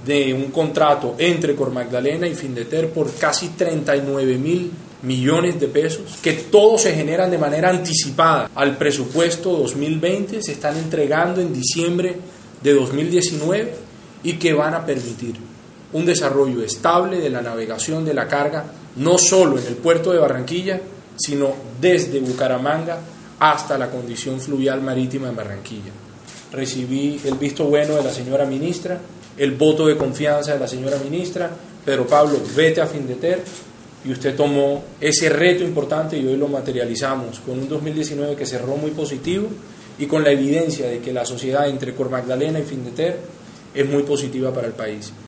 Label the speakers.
Speaker 1: de un contrato entre Cormagdalena y Findeter por casi 39.000 millones de pesos, que todos se generan de manera anticipada al presupuesto 2020, se están entregando en diciembre de 2019 y que van a permitir un desarrollo estable de la navegación de la carga, no solo en el puerto de Barranquilla, sino desde Bucaramanga hasta la condición fluvial marítima en Barranquilla. Recibí el visto bueno de la señora ministra, el voto de confianza de la señora ministra. Pedro Pablo, vete a Findeter, y usted tomó ese reto importante y hoy lo materializamos con un 2019 que cerró muy positivo y con la evidencia de que la sociedad entre Cormagdalena y Findeter es muy positiva para el país.